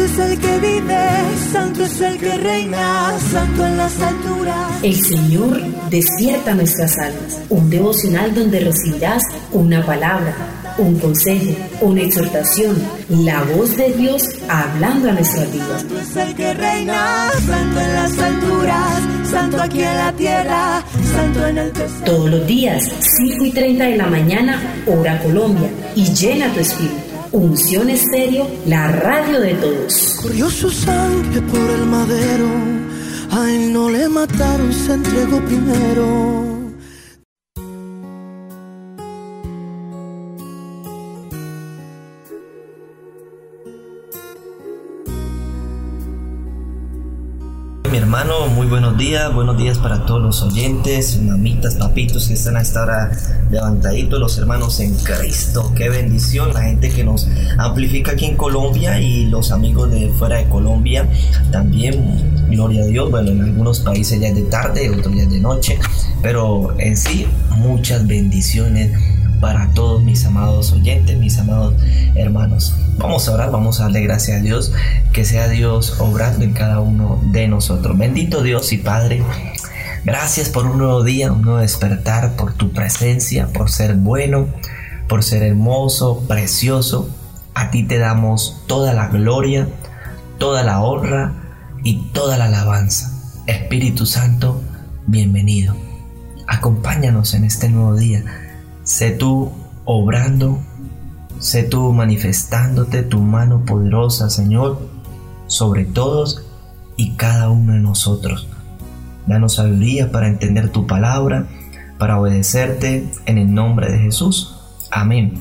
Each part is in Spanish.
es el que vive, santo es el que reina, santo en las alturas. El Señor despierta nuestras almas. Un devocional donde recibirás una palabra, un consejo, una exhortación, la voz de Dios hablando a nuestras vidas. Santo es el que reina, santo en las alturas, santo aquí en la tierra, santo en el tesoro. Todos los días, 5:30 de la mañana, hora Colombia, y llena tu espíritu. Unción Estéreo, la radio de todos. Corrió su sangre por el madero, a él no le mataron, se entregó primero. Mi hermano, muy buenos días para todos los oyentes, mamitas, papitos que están a esta hora levantaditos, los hermanos en Cristo. Qué bendición, la gente que nos amplifica aquí en Colombia y los amigos de fuera de Colombia también, gloria a Dios. Bueno, en algunos países ya es de tarde, otros ya es de noche, pero en sí muchas bendiciones para todos mis amados oyentes, mis amados hermanos. Vamos a orar, vamos a darle gracias a Dios, que sea Dios obrando en cada uno de nosotros. Bendito Dios y Padre, gracias por un nuevo día, un nuevo despertar, por tu presencia, por ser bueno, por ser hermoso, precioso. A ti te damos toda la gloria, toda la honra y toda la alabanza. Espíritu Santo, bienvenido. Acompáñanos en este nuevo día. Sé tú obrando, sé tú manifestándote tu mano poderosa, Señor, sobre todos y cada uno de nosotros. Danos sabiduría para entender tu palabra, para obedecerte en el nombre de Jesús. Amén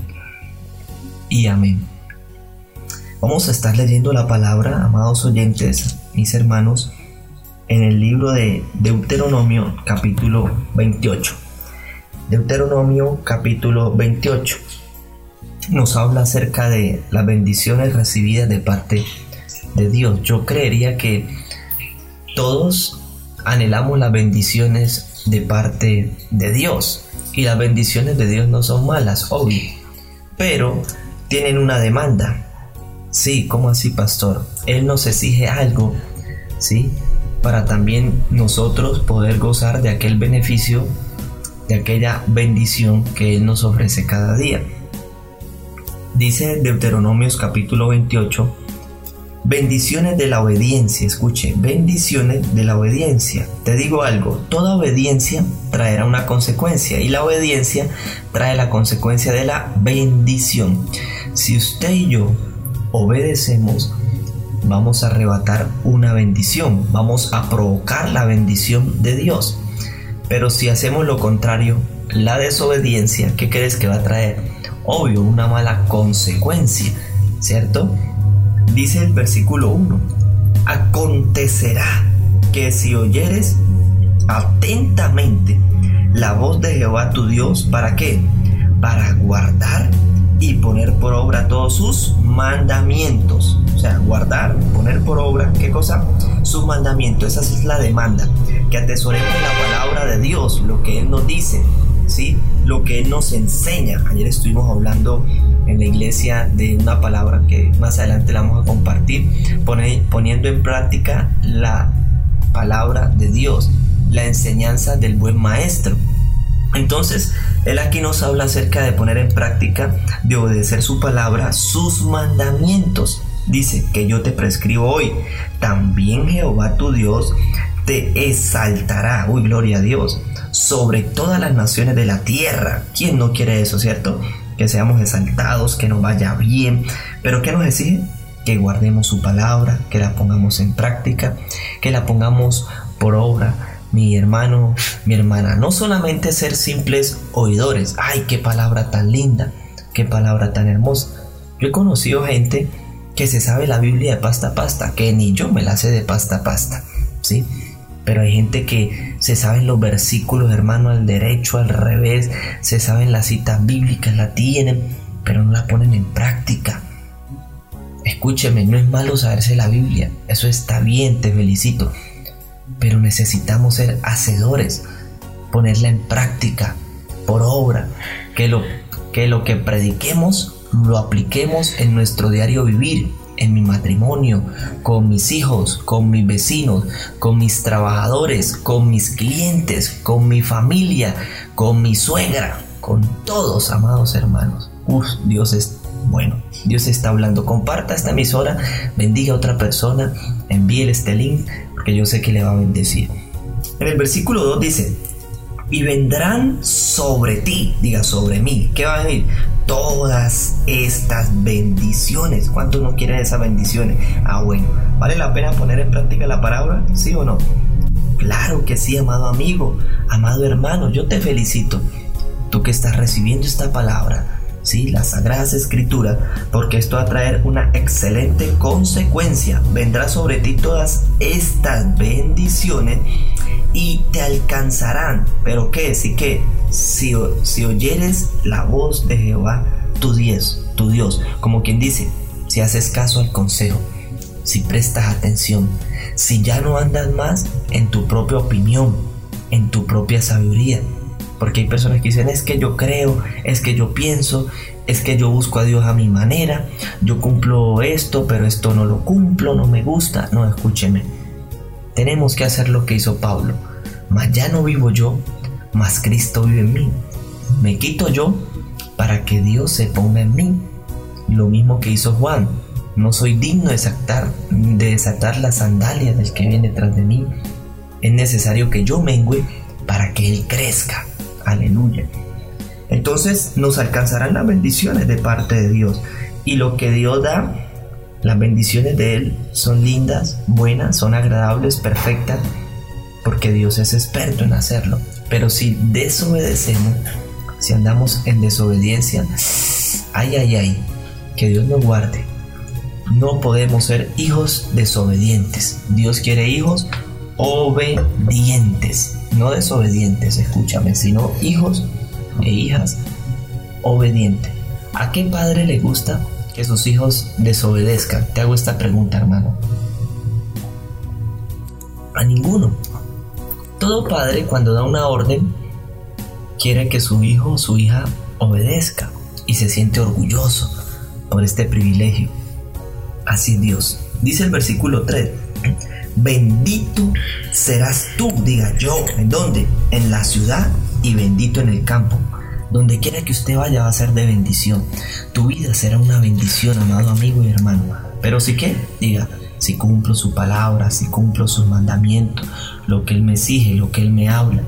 y amén. Vamos a estar leyendo la palabra, amados oyentes, mis hermanos, en el libro de Deuteronomio, capítulo 28. Deuteronomio capítulo 28 nos habla acerca de las bendiciones recibidas de parte de Dios. Yo creería que todos anhelamos las bendiciones de parte de Dios, y las bendiciones de Dios no son malas, obvio, pero tienen una demanda. Sí, ¿cómo así, pastor? Él nos exige algo, ¿sí? Para también nosotros poder gozar de aquel beneficio, de aquella bendición que Él nos ofrece cada día. Dice Deuteronomios capítulo 28, bendiciones de la obediencia. Escuche, bendiciones de la obediencia. Te digo algo, toda obediencia traerá una consecuencia, y la obediencia trae la consecuencia de la bendición. Si usted y yo obedecemos, vamos a arrebatar una bendición, vamos a provocar la bendición de Dios. Pero si hacemos lo contrario, la desobediencia, ¿qué crees que va a traer? Obvio, una mala consecuencia, ¿cierto? Dice el versículo 1, acontecerá que si oyeres atentamente la voz de Jehová tu Dios, ¿para qué? Para guardar y poner por obra todos sus mandamientos. O sea, guardar, poner por obra, ¿qué cosa? Sus mandamientos. Esa es la demanda, que atesoremos la palabra de Dios, lo que Él nos dice, ¿sí? Lo que Él nos enseña. Ayer estuvimos hablando en la iglesia de una palabra que más adelante la vamos a compartir, poniendo en práctica la palabra de Dios, la enseñanza del buen maestro. Entonces, Él aquí nos habla acerca de poner en práctica, de obedecer su palabra, sus mandamientos. Dice que yo te prescribo hoy. También Jehová tu Dios te exaltará, uy, gloria a Dios, sobre todas las naciones de la tierra. ¿Quién no quiere eso, cierto? Que seamos exaltados, que nos vaya bien. Pero ¿qué nos exige? Que guardemos su palabra, que la pongamos en práctica, que la pongamos por obra. Mi hermano, mi hermana, no solamente ser simples oidores. ¡Ay, qué palabra tan linda! ¡Qué palabra tan hermosa! Yo he conocido gente que se sabe la Biblia de pasta a pasta, que ni yo me la sé de pasta a pasta, ¿sí? Pero hay gente que se saben los versículos, hermano, al derecho, al revés, se saben las citas bíblicas, la tienen, pero no la ponen en práctica. Escúcheme, no es malo saberse la Biblia, eso está bien, te felicito. Pero necesitamos ser hacedores, ponerla en práctica, por obra, que lo que prediquemos lo apliquemos en nuestro diario vivir, en mi matrimonio, con mis hijos, con mis vecinos, con mis trabajadores, con mis clientes, con mi familia, con mi suegra, con todos, amados hermanos. Dios es bueno, Dios está hablando. Comparta esta emisora, bendiga a otra persona, envíele este link, porque yo sé que le va a bendecir. En el versículo 2 dice: y vendrán sobre ti, diga sobre mí. ¿Qué va a venir? Todas estas bendiciones. ¿Cuántos no quieren esas bendiciones? Bueno, ¿vale la pena poner en práctica la palabra? ¿Sí o no? Claro que sí, amado amigo, amado hermano, yo te felicito. Tú que estás recibiendo esta palabra, sí, las Sagradas Escrituras, porque esto va a traer una excelente consecuencia. Vendrá sobre ti todas estas bendiciones y te alcanzarán. ¿Pero qué? Sí que si oyeres la voz de Jehová, tu Dios, como quien dice, si haces caso al consejo, si prestas atención, si ya no andas más en tu propia opinión, en tu propia sabiduría. Porque hay personas que dicen: es que yo creo, es que yo pienso, es que yo busco a Dios a mi manera, yo cumplo esto, pero esto no lo cumplo, no me gusta. No, escúcheme, tenemos que hacer lo que hizo Pablo. Mas ya no vivo yo, mas Cristo vive en mí. Me quito yo para que Dios se ponga en mí. Lo mismo que hizo Juan: no soy digno de desatar las sandalias del que viene tras de mí. Es necesario que yo mengüe para que Él crezca. Aleluya. Entonces nos alcanzarán las bendiciones de parte de Dios. Y lo que Dios da, las bendiciones de Él son lindas, buenas, son agradables, perfectas, porque Dios es experto en hacerlo. Pero si desobedecemos, si andamos en desobediencia, ay, que Dios nos guarde. No podemos ser hijos desobedientes. Dios quiere hijos obedientes, no desobedientes, escúchame, sino hijos e hijas obedientes. ¿A qué padre le gusta que sus hijos desobedezcan? Te hago esta pregunta, hermano. A ninguno. Todo padre, cuando da una orden, quiere que su hijo o su hija obedezca y se siente orgulloso por este privilegio. Así es Dios. Dice el versículo 3: bendito serás tú, diga yo. ¿En dónde? En la ciudad, y bendito en el campo. Donde quiera que usted vaya va a ser de bendición. Tu vida será una bendición, amado amigo y hermano. Pero si qué, diga, si cumplo su palabra, si cumplo sus mandamientos, lo que Él me exige, lo que Él me habla.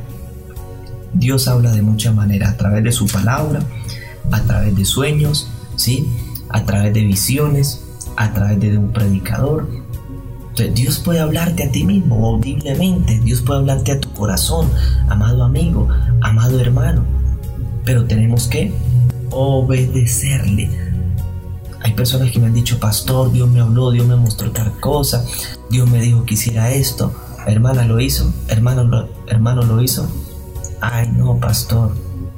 Dios habla de muchas maneras, a través de su palabra, a través de sueños, ¿sí? A través de visiones, a través de un predicador. Entonces Dios puede hablarte a ti mismo audiblemente. Dios puede hablarte a tu corazón, amado amigo, amado hermano. Pero tenemos que obedecerle. Hay personas que me han dicho: pastor, Dios me habló, Dios me mostró tal cosa, Dios me dijo que hiciera esto. Hermana, ¿lo hizo? Hermano, ¿lo hizo? Ay, no, pastor.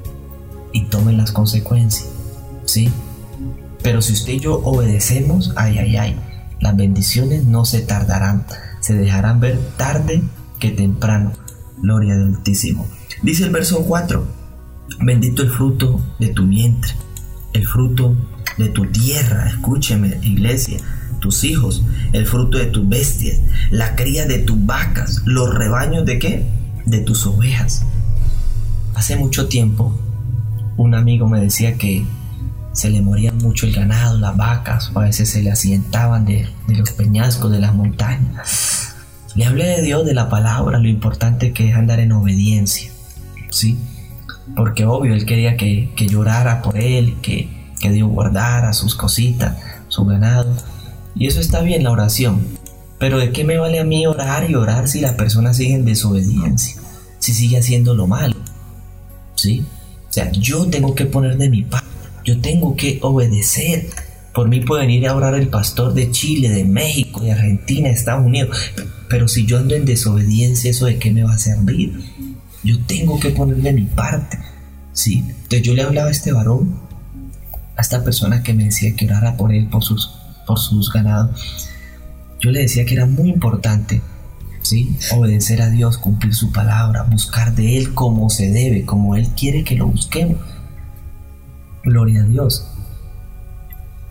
Y tomen las consecuencias, ¿sí? Pero si usted y yo obedecemos, ay, las bendiciones no se tardarán, se dejarán ver tarde que temprano. Gloria al Altísimo. Dice el verso 4: bendito el fruto de tu vientre, el fruto de tu tierra. Escúcheme, iglesia, tus hijos, el fruto de tus bestias, la cría de tus vacas, los rebaños de ¿qué? De tus ovejas. Hace mucho tiempo un amigo me decía que se le morían mucho el ganado, las vacas, o a veces se le accidentaban de los peñascos, de las montañas. Le hablé de Dios, de la palabra, lo importante que es andar en obediencia, ¿sí? Porque obvio, él quería que llorara por él, que Dios guardara sus cositas, su ganado. Y eso está bien, la oración. Pero ¿de qué me vale a mí orar y orar si la persona sigue en desobediencia? Si sigue haciendo lo malo, ¿sí? O sea, yo tengo que poner de mi parte. Yo tengo que obedecer. Por mí pueden ir a orar el pastor de Chile, de México, de Argentina, de Estados Unidos. Pero si yo ando en desobediencia, ¿eso de qué me va a servir? Yo tengo que poner de mi parte, ¿sí? Entonces yo le hablaba a este varón, a esta persona que me decía que orara por él, por sus ganados. Yo le decía que era muy importante, ¿sí? Obedecer a Dios, cumplir su palabra, buscar de Él como se debe, como Él quiere que lo busquemos. Gloria a Dios.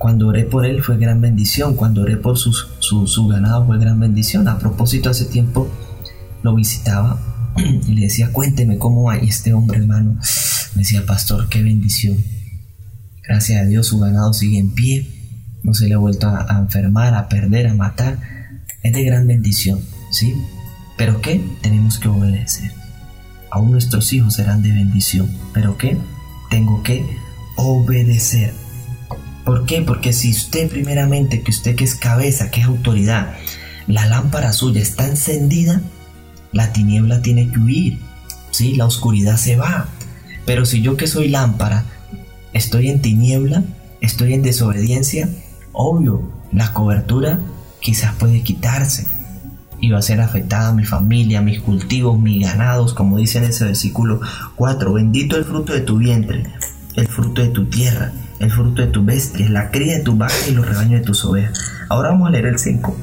Cuando oré por él fue gran bendición. Cuando oré por su ganado fue gran bendición. A propósito, hace tiempo lo visitaba y le decía, cuénteme cómo va. Y este hombre, hermano, me decía, pastor, qué bendición. Gracias a Dios su ganado sigue en pie. No se le ha vuelto a enfermar, a perder, a matar. Es de gran bendición, ¿sí? ¿Pero qué? Tenemos que obedecer. Aún nuestros hijos serán de bendición. ¿Pero qué? Tengo que obedecer. ¿Por qué? Porque si usted primeramente, que usted que es cabeza, que es autoridad, la lámpara suya está encendida, la tiniebla tiene que huir, ¿sí? La oscuridad se va. Pero si yo que soy lámpara, estoy en tiniebla, estoy en desobediencia, obvio, la cobertura quizás puede quitarse y va a ser afectada mi familia, mis cultivos, mis ganados, como dice en ese versículo 4, bendito el fruto de tu vientre, el fruto de tu tierra, el fruto de tu bestia, la cría de tu vaca y los rebaños de tus ovejas. Ahora vamos a leer el 5.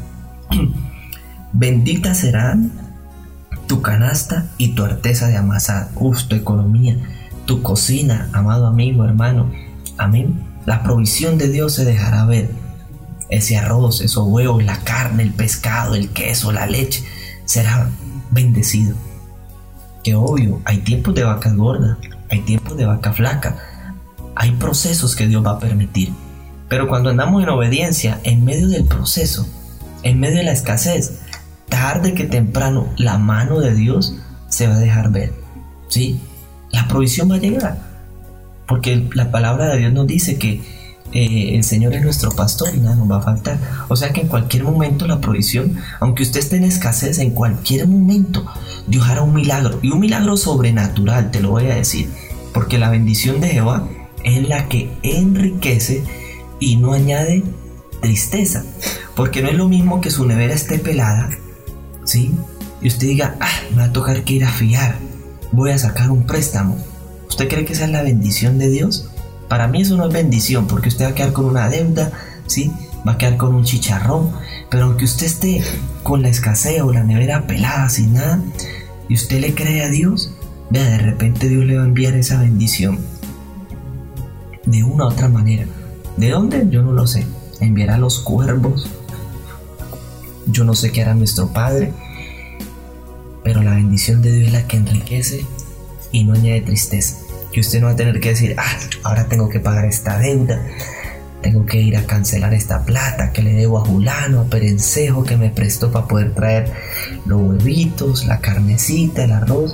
Bendita serán tu canasta y tu arteza de amasar. Tu economía, tu cocina, amado amigo, hermano. Amén. La provisión de Dios se dejará ver. Ese arroz, esos huevos, la carne, el pescado, el queso, la leche, será bendecido. Que obvio, hay tiempos de vacas gordas, hay tiempos de vaca flaca. Hay procesos que Dios va a permitir. Pero cuando andamos en obediencia, en medio del proceso, en medio de la escasez, tarde que temprano, la mano de Dios se va a dejar ver. ¿Sí? La provisión va a llegar. Porque la palabra de Dios nos dice que el Señor es nuestro pastor y nada nos va a faltar. O sea que en cualquier momento la provisión, aunque usted esté en escasez, en cualquier momento Dios hará un milagro. Y un milagro sobrenatural, te lo voy a decir. Porque la bendición de Jehová es la que enriquece y no añade tristeza. Porque no es lo mismo que su nevera esté pelada, ¿sí? Y usted diga, me va a tocar que ir a fiar, voy a sacar un préstamo. ¿Usted cree que esa es la bendición de Dios? Para mí eso no es bendición, porque usted va a quedar con una deuda, ¿sí? Va a quedar con un chicharrón. Pero aunque usted esté con la escasez o la nevera pelada sin nada, y usted le cree a Dios, vea, de repente Dios le va a enviar esa bendición de una u otra manera. ¿De dónde? Yo no lo sé. Enviará los cuervos. Yo no sé qué hará nuestro Padre. Pero la bendición de Dios es la que enriquece y no añade tristeza. Que usted no va a tener que decir, ahora tengo que pagar esta deuda, tengo que ir a cancelar esta plata que le debo a Julano, a Perencejo, que me prestó para poder traer los huevitos, la carnecita, el arroz.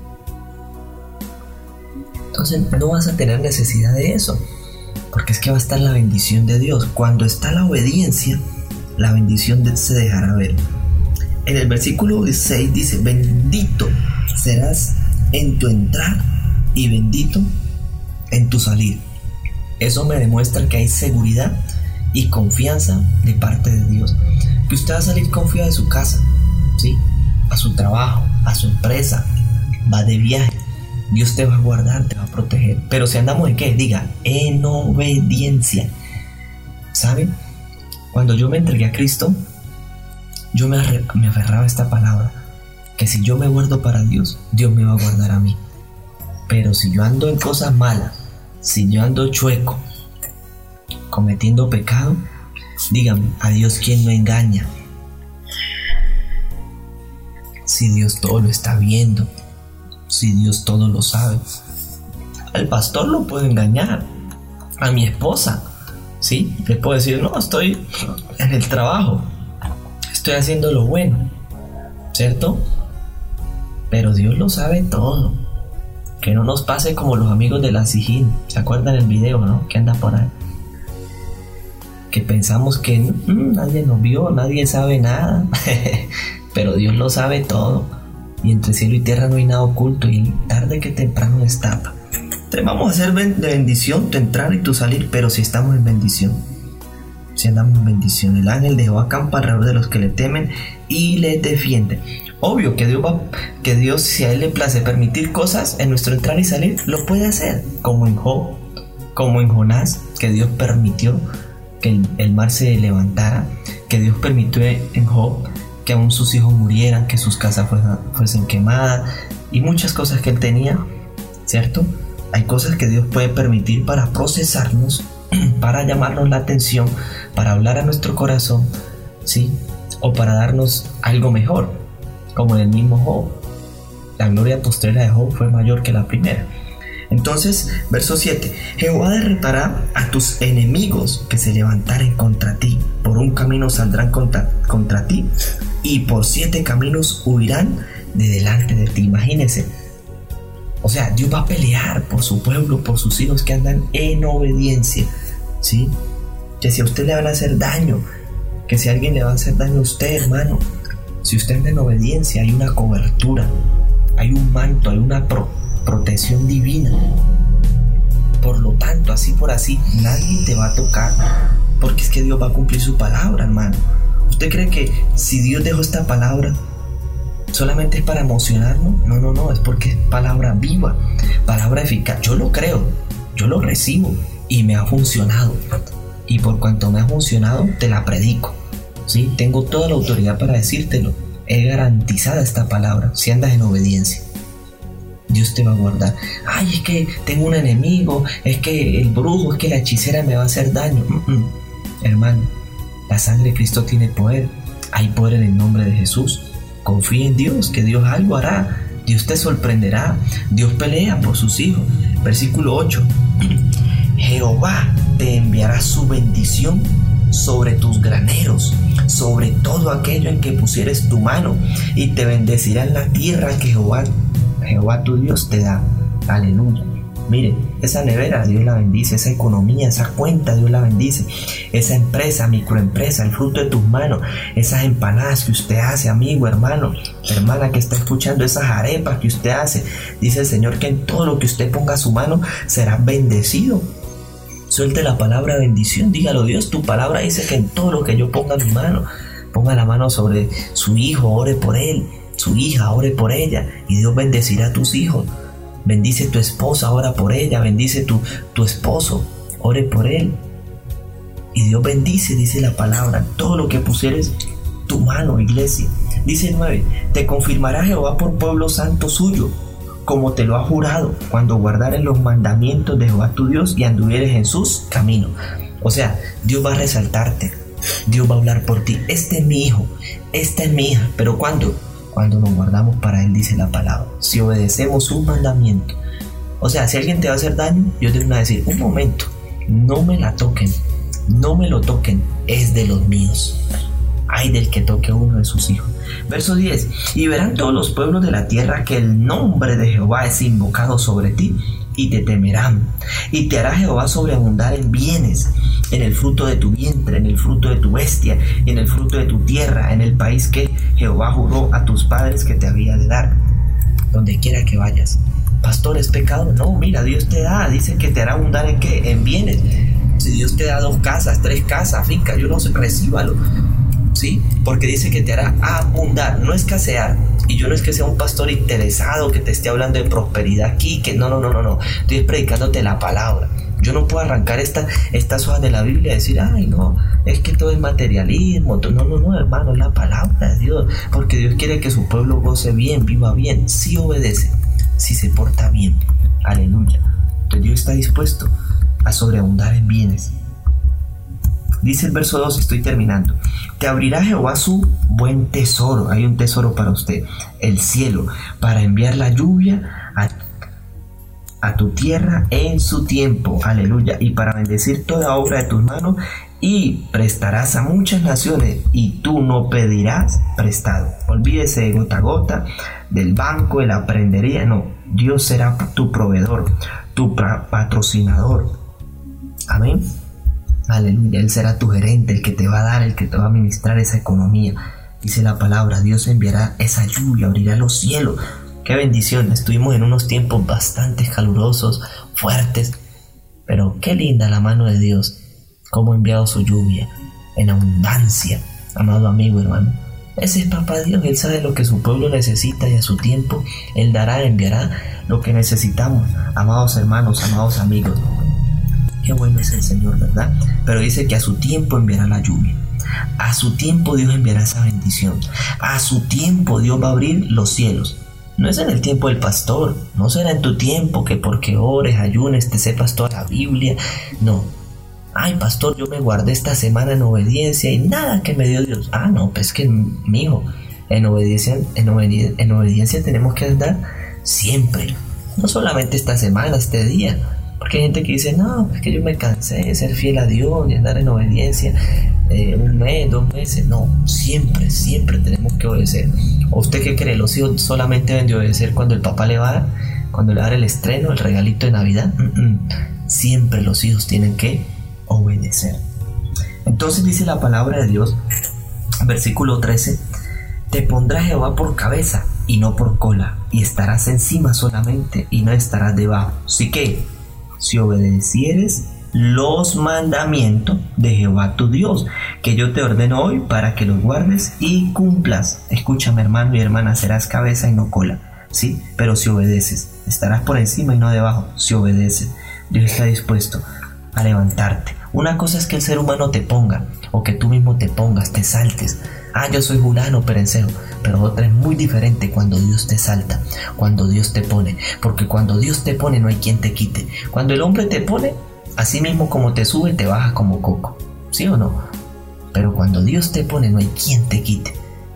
Entonces no vas a tener necesidad de eso, porque es que va a estar la bendición de Dios. Cuando está la obediencia, la bendición de Dios se dejará ver. En el versículo 6 dice, bendito serás en tu entrar y bendito en tu salir. Eso me demuestra que hay seguridad y confianza de parte de Dios. Que usted va a salir confiado de su casa, ¿sí? A su trabajo, a su empresa, va de viaje. Dios te va a guardar, te va a proteger. Pero si andamos en ¿qué? Diga, en obediencia. ¿Sabe? Cuando yo me entregué a Cristo, yo me aferraba a esta palabra, que si yo me guardo para Dios, Dios me va a guardar a mí. Pero si yo ando en cosas malas, si yo ando chueco, cometiendo pecado, dígame, ¿a Dios quién no engaña? Si Dios todo lo está viendo, si Dios todo lo sabe. Al pastor lo puedo engañar, a mi esposa, ¿sí? Le puedo decir, no, estoy en el trabajo, estoy haciendo lo bueno, ¿cierto? Pero Dios lo sabe todo. Que no nos pase como los amigos de la Sijín. ¿Se acuerdan el video, no? Que anda por ahí. Que pensamos que nadie nos vio, nadie sabe nada. Pero Dios lo sabe todo. Y entre cielo y tierra no hay nada oculto. Y tarde que temprano destapa. Entonces vamos a hacer de bendición tu entrar y tu salir. Pero si estamos en bendición. Si andamos en bendición. El ángel de Jehová acampa alrededor de los que le temen y le defiende. Obvio que Dios, si a Él le place permitir cosas en nuestro entrar y salir, lo puede hacer. Como en Job, como en Jonás, que Dios permitió que el mar se levantara, que Dios permitió en Job que aún sus hijos murieran, que sus casas fuesen quemadas y muchas cosas que él tenía, ¿cierto? Hay cosas que Dios puede permitir para procesarnos para llamarnos la atención, para hablar a nuestro corazón, ¿sí? O para darnos algo mejor, como en el mismo Job. La gloria postrera de Job fue mayor que la primera. Entonces, verso 7, Jehová derrotará a tus enemigos que se levantaren contra ti. Por un camino saldrán contra ti, y por 7 caminos huirán de delante de ti. Imagínense. O sea, Dios va a pelear por su pueblo, por sus hijos que andan en obediencia, ¿sí? Que si a usted le van a hacer daño, que si a alguien le va a hacer daño a usted, hermano, si usted anda en obediencia, hay una cobertura, hay un manto, hay una protección divina. Por lo tanto, así por así, nadie te va a tocar, porque es que Dios va a cumplir su palabra, hermano. ¿Usted cree que si Dios dejó esta palabra solamente es para emocionarnos? No, es porque es palabra viva, palabra eficaz. Yo lo creo, yo lo recibo y me ha funcionado. Y por cuanto me ha funcionado, te la predico, ¿sí? Tengo toda la autoridad para decírtelo. Es garantizada esta palabra si andas en obediencia. Dios te va a guardar. Ay, es que tengo un enemigo, es que el brujo, es que la hechicera me va a hacer daño. Hermano, la sangre de Cristo tiene poder. Hay poder en el nombre de Jesús. Confía en Dios, que Dios algo hará. Dios te sorprenderá. Dios pelea por sus hijos. Versículo 8. Jehová te enviará su bendición sobre tus graneros, sobre todo aquello en que pusieres tu mano, y te bendecirá en la tierra que Jehová tu Dios te da. Aleluya. Mire, esa nevera Dios la bendice, esa economía, esa cuenta Dios la bendice, esa empresa, microempresa, el fruto de tus manos, esas empanadas que usted hace, amigo, hermano, hermana que está escuchando, esas arepas que usted hace. Dice el Señor que en todo lo que usted ponga su mano será bendecido. Suelte la palabra bendición, dígalo: Dios, tu palabra dice que en todo lo que yo ponga mi mano, ponga la mano sobre su hijo, ore por él, su hija, ore por ella, y Dios bendecirá a tus hijos. Bendice tu esposa, ora por ella. Bendice tu esposo, ore por él. Y Dios bendice, dice la palabra, todo lo que pusieres tu mano, iglesia. Dice 9, te confirmará Jehová por pueblo santo suyo, como te lo ha jurado, cuando guardares los mandamientos de Jehová tu Dios y anduvieres en sus caminos. O sea, Dios va a resaltarte, Dios va a hablar por ti. Este es mi hijo, esta es mi hija. ¿Pero cuándo? Cuando nos guardamos para él, dice la palabra. Si obedecemos sus mandamientos. O sea, si alguien te va a hacer daño, yo te voy a decir: un momento, no me la toquen, no me lo toquen, es de los míos. Ay del que toque a uno de sus hijos. Verso 10, y verán todos los pueblos de la tierra que el nombre de Jehová es invocado sobre ti, y te temerán, y te hará Jehová sobreabundar en bienes, en el fruto de tu vientre, en el fruto de tu bestia, en el fruto de tu tierra, en el país que Jehová juró a tus padres que te había de dar, donde quiera que vayas. Pastor, ¿es pecado? No, mira, Dios te da, dice que te hará abundar ¿en qué? En bienes. Si Dios te da 2 casas, 3 casas, finca, yo no sé, recíbalo, ¿sí? Porque dice que te hará abundar, no escasear. Y yo no es que sea un pastor interesado que te esté hablando de prosperidad aquí, que no, estoy predicándote la palabra. Yo no puedo arrancar estas hojas de la Biblia y decir: ay, no, es que todo es materialismo. No, hermano, es la palabra de Dios, porque Dios quiere que su pueblo goce bien, viva bien, si obedece, si se porta bien. Aleluya. Entonces Dios está dispuesto a sobreabundar en bienes. Dice el verso 2, estoy terminando. Te abrirá Jehová su buen tesoro. Hay un tesoro para usted, el cielo, para enviar la lluvia a tu tierra en su tiempo. Aleluya. Y para bendecir toda obra de tus manos, y prestarás a muchas naciones, y tú no pedirás prestado. Olvídese de gota a gota, del banco, de la prendería. No, Dios será tu proveedor, tu patrocinador. Amén. Aleluya. Él será tu gerente, el que te va a dar, el que te va a administrar esa economía. Dice la palabra: Dios enviará esa lluvia, abrirá los cielos. Qué bendición. Estuvimos en unos tiempos bastante calurosos, fuertes, pero qué linda la mano de Dios, cómo ha enviado su lluvia en abundancia. Amado amigo, hermano, ese es papá Dios. Él sabe lo que su pueblo necesita, y a su tiempo Él dará, enviará lo que necesitamos. Amados hermanos, amados amigos, qué bueno es el Señor, ¿verdad? Pero dice que a su tiempo enviará la lluvia. A su tiempo Dios enviará esa bendición. A su tiempo Dios va a abrir los cielos. No es en el tiempo del pastor, no será en tu tiempo, que porque ores, ayunes, te sepas toda la Biblia. No, Ay, pastor, yo me guardé esta semana en obediencia y nada que me dio Dios. Ah, no, pues que, mijo, en obediencia tenemos que andar siempre. No solamente esta semana, este día. Porque hay gente que dice, no, es que yo me cansé de ser fiel a Dios, de andar en obediencia 1 mes, 2 meses. No, siempre tenemos que obedecer. ¿O usted qué cree? ¿Los hijos solamente deben de obedecer cuando el papá le va a dar? Cuando le va a dar el estreno, el regalito de Navidad. Siempre los hijos tienen que obedecer. Entonces dice la palabra de Dios, versículo 13: te pondrá Jehová por cabeza y no por cola, y estarás encima solamente y no estarás debajo. Así que, si obedecieres los mandamientos de Jehová tu Dios, que yo te ordeno hoy para que los guardes y cumplas. Escúchame, hermano y hermana, serás cabeza y no cola, ¿sí? Pero si obedeces, estarás por encima y no debajo. Si obedeces, Dios está dispuesto a levantarte. Una cosa es que el ser humano te ponga, o que tú mismo te pongas, te saltes. Ah, yo soy fulano, perencero. Pero otra es muy diferente cuando Dios te salta, cuando Dios te pone. Porque cuando Dios te pone no hay quien te quite. Cuando el hombre te pone, así mismo como te sube, te baja como coco. ¿Sí o no? Pero cuando Dios te pone no hay quien te quite.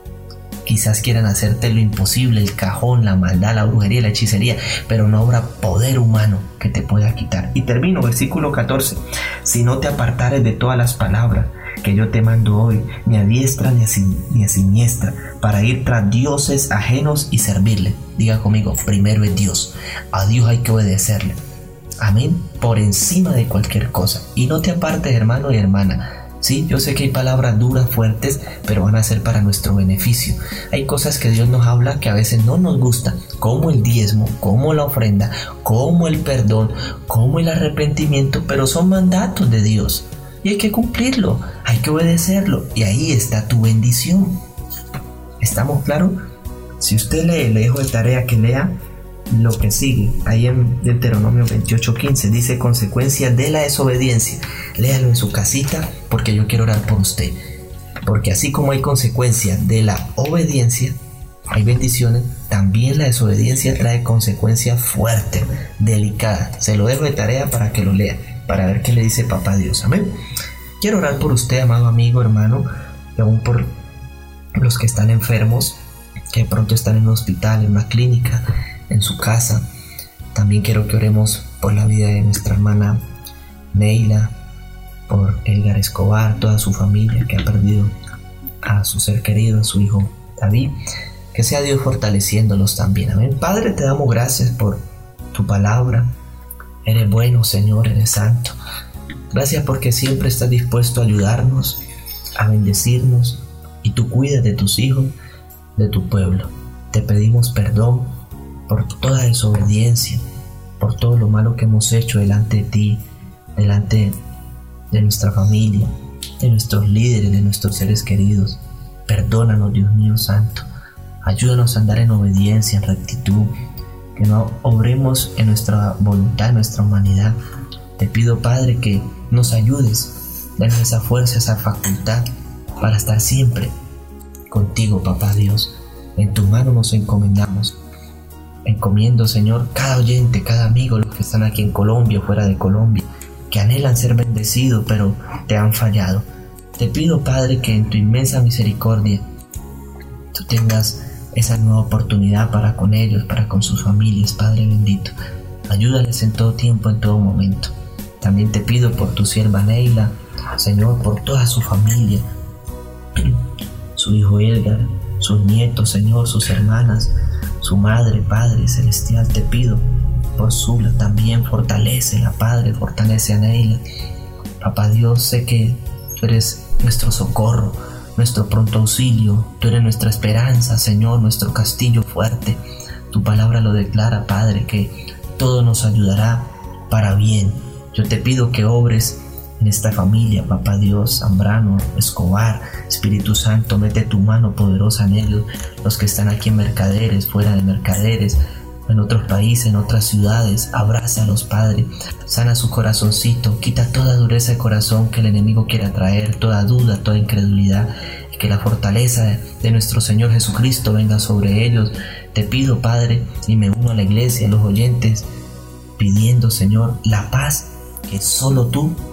Quizás quieran hacerte lo imposible, el cajón, la maldad, la brujería, la hechicería, pero no habrá poder humano que te pueda quitar. Y termino, versículo 14. Si no te apartares de todas las palabras que yo te mando hoy, ni a diestra ni a siniestra, para ir tras dioses ajenos y servirle. Diga conmigo, primero es Dios. A Dios hay que obedecerle. Amén. Por encima de cualquier cosa. Y no te apartes, hermano y hermana. Sí, yo sé que hay palabras duras, fuertes, pero van a ser para nuestro beneficio. Hay cosas que Dios nos habla que a veces no nos gustan, como el diezmo, como la ofrenda, como el perdón, como el arrepentimiento, pero son mandatos de Dios. Y hay que cumplirlo, hay que obedecerlo, y ahí está tu bendición. ¿Estamos claros? Si usted lee, le dejo de tarea que lea lo que sigue. Ahí en Deuteronomio 28:15 dice: consecuencias de la desobediencia. Léalo en su casita, porque yo quiero orar por usted. Porque así como hay consecuencias de la obediencia, hay bendiciones, también la desobediencia trae consecuencias fuertes, delicadas. Se lo dejo de tarea para que lo lea, para ver qué le dice papá Dios. Amén. Quiero orar por usted, amado amigo, hermano, y aún por los que están enfermos, que de pronto están en un hospital, en una clínica, en su casa. También quiero que oremos por la vida de nuestra hermana Neila, por Edgar Escobar, toda su familia que ha perdido a su ser querido, a su hijo David. Que sea Dios fortaleciéndolos también. Amén. Padre, te damos gracias por tu palabra. Eres bueno, Señor, eres santo. Gracias porque siempre estás dispuesto a ayudarnos, a bendecirnos, y tú cuidas de tus hijos, de tu pueblo. Te pedimos perdón por toda desobediencia, por todo lo malo que hemos hecho delante de ti, delante de nuestra familia, de nuestros líderes, de nuestros seres queridos. Perdónanos, Dios mío santo. Ayúdanos a andar en obediencia, en rectitud, que no obremos en nuestra voluntad, en nuestra humanidad. Te pido, Padre, que nos ayudes, danos esa fuerza, esa facultad para estar siempre contigo, Papá Dios. En tus manos nos encomendamos. Encomiendo, Señor, cada oyente, cada amigo, los que están aquí en Colombia, fuera de Colombia, que anhelan ser bendecidos, pero te han fallado. Te pido, Padre, que en tu inmensa misericordia tú tengas esa nueva oportunidad para con ellos, para con sus familias, Padre bendito. Ayúdales en todo tiempo, en todo momento. También te pido por tu sierva Neila, Señor, por toda su familia, su hijo Edgar, sus nietos, Señor, sus hermanas, su madre, Padre celestial. Te pido por Zula también, fortalécela, Padre, fortalece a Neila. Papá Dios, sé que tú eres nuestro socorro, nuestro pronto auxilio, tú eres nuestra esperanza, Señor, nuestro castillo fuerte. Tu palabra lo declara, Padre, que todo nos ayudará para bien. Yo te pido que obres en esta familia, Papá Dios, Zambrano, Escobar, Espíritu Santo, mete tu mano poderosa en ellos, los que están aquí en Mercaderes, fuera de Mercaderes, en otros países, en otras ciudades. Abrázalos, Padre, sana su corazoncito, quita toda dureza de corazón que el enemigo quiera traer, toda duda, toda incredulidad, y que la fortaleza de nuestro Señor Jesucristo venga sobre ellos. Te pido, Padre, y me uno a la iglesia, a los oyentes, pidiendo, Señor, la paz que solo tú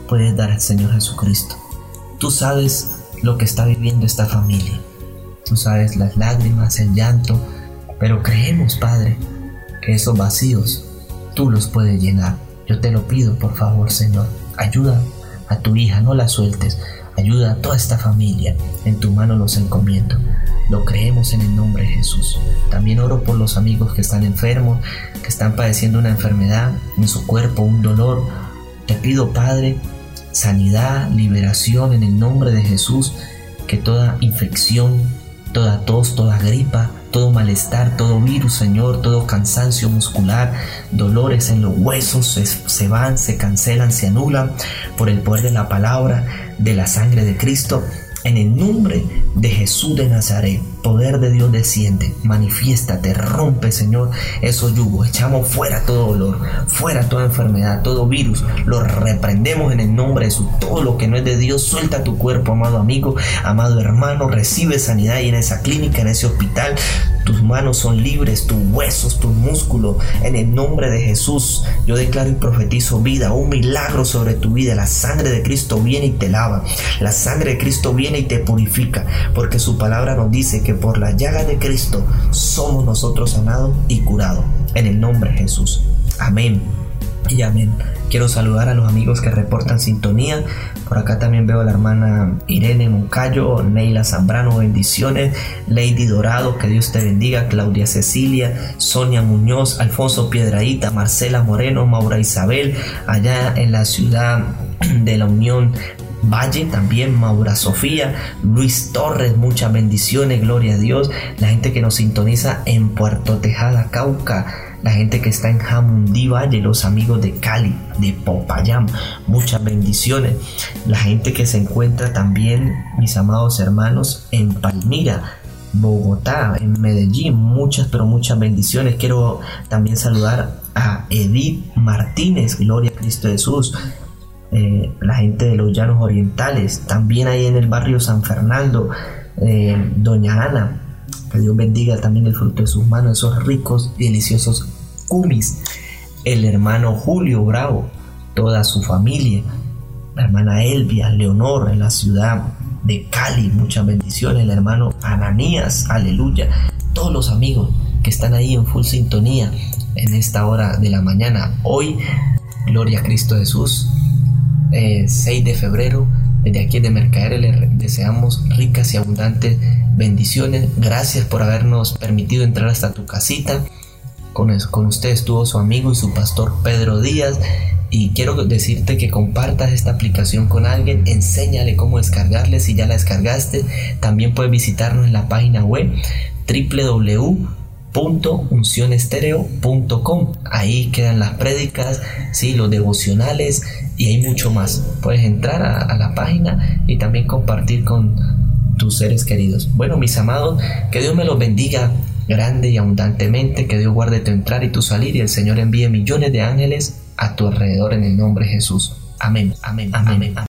puedes dar al Señor Jesucristo. Tú sabes lo que está viviendo esta familia. Tú sabes las lágrimas, el llanto, pero creemos, Padre, que esos vacíos tú los puedes llenar. Yo te lo pido, por favor, Señor. Ayuda a tu hija, no la sueltes. Ayuda a toda esta familia. En tu mano los encomiendo. Lo creemos en el nombre de Jesús. También oro por los amigos que están enfermos, que están padeciendo una enfermedad en su cuerpo, un dolor. Te pido, Padre, sanidad, liberación en el nombre de Jesús. Que toda infección, toda tos, toda gripa, todo malestar, todo virus, Señor, todo cansancio muscular, dolores en los huesos se van, se cancelan, se anulan por el poder de la palabra, de la sangre de Cristo. En el nombre de Jesús de Nazaret, poder de Dios desciende, manifiéstate, rompe, Señor, esos yugos. Echamos fuera todo dolor, fuera toda enfermedad, todo virus, lo reprendemos en el nombre de Jesús. Todo lo que no es de Dios, suelta tu cuerpo, amado amigo, amado hermano, recibe sanidad y en esa clínica, en ese hospital. Tus manos son libres, tus huesos, tus músculos, en el nombre de Jesús. Yo declaro y profetizo vida, un milagro sobre tu vida. La sangre de Cristo viene y te lava. La sangre de Cristo viene y te purifica, porque su palabra nos dice que por la llaga de Cristo somos nosotros sanados y curados. En el nombre de Jesús. Amén y amén. Quiero saludar a los amigos que reportan sintonía. Por acá también veo a la hermana Irene Moncayo, Neila Zambrano, bendiciones. Lady Dorado, que Dios te bendiga. Claudia Cecilia, Sonia Muñoz, Alfonso Piedraíta, Marcela Moreno, Maura Isabel, allá en la ciudad de la Unión Valle, también Maura Sofía, Luis Torres, muchas bendiciones, gloria a Dios. La gente que nos sintoniza en Puerto Tejada, Cauca, la gente que está en Jamundí Valle, los amigos de Cali, de Popayán, muchas bendiciones. La gente que se encuentra también, mis amados hermanos, en Palmira, Bogotá, en Medellín, muchas, pero muchas bendiciones. Quiero también saludar a Edith Martínez, gloria a Cristo Jesús. La gente de los Llanos Orientales, también ahí en el barrio San Fernando, doña Ana, que Dios bendiga también el fruto de sus manos, esos ricos y deliciosos cumis. El hermano Julio Bravo, toda su familia, la hermana Elvia, Leonor en la ciudad de Cali, muchas bendiciones. El hermano Ananías, aleluya. Todos los amigos que están ahí en full sintonía en esta hora de la mañana. Hoy, gloria a Cristo Jesús, 6 de febrero, desde aquí de Mercader les deseamos ricas y abundantes bendiciones. Gracias por habernos permitido entrar hasta tu casita. Con ustedes estuvo su amigo y su pastor Pedro Díaz, y quiero decirte que compartas esta aplicación con alguien, enséñale cómo descargarla si ya la descargaste. También puedes visitarnos en la página web www.uncionestereo.com. Ahí quedan las prédicas, ¿sí? Los devocionales y hay mucho más. Puedes entrar a la página y también compartir con tus seres queridos. Bueno, mis amados, que Dios me los bendiga grande y abundantemente, que Dios guarde tu entrar y tu salir, y el Señor envíe millones de ángeles a tu alrededor en el nombre de Jesús. Amén, amén, amén, amén.